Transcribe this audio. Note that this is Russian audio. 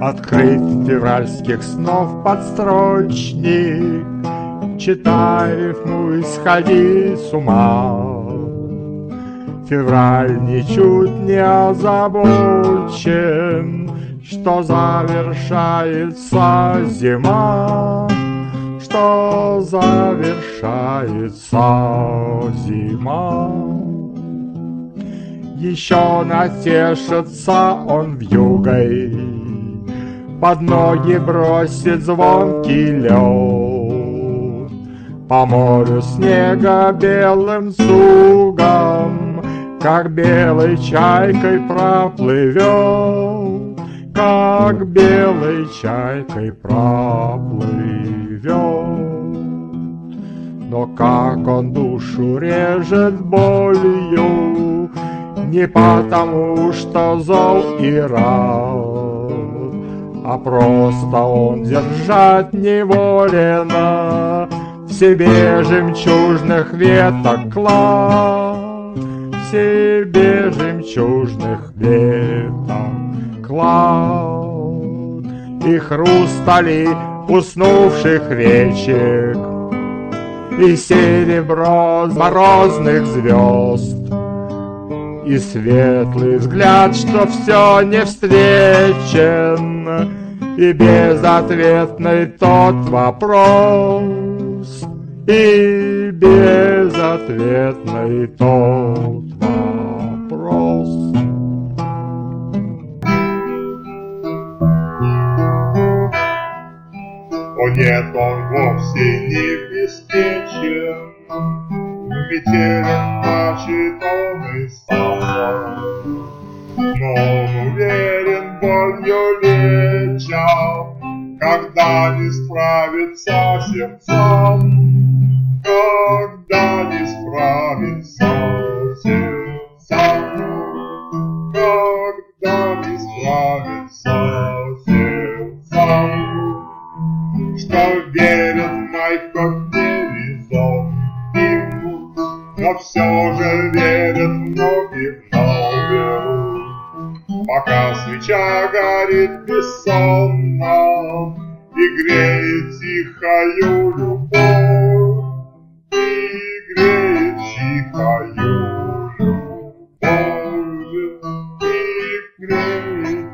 Открыть февральских снов подстрочник, читай рифму и сходи с ума. Февраль ничуть не озабочен, что завершается зима, что завершается зима. Еще натешится он вьюгой, под ноги бросит звонкий лед, по морю снега белым сугом, как белой чайкой проплывет, как белой чайкой проплывет. Но как он душу режет болью, не потому что зол и рад, а просто он держать не волен в себе жемчужных веток клад, в себе жемчужных веток клад. И хрустали уснувших речек, и серебро морозных звезд, и светлый взгляд, что все не встречен, и безответный тот вопрос, и безответный тот вопрос. О нет, он вовсе не беспечен, метелен, значит, он и сам, но он уверен, болью леча, когда не справится сердцам, когда не справится сердцам, когда не справится сердцам, что верят в майко горизонт, но все же верят многие вновь, пока свеча горит бессонно и греет тихою любовь, и греет тихою любовь, и греет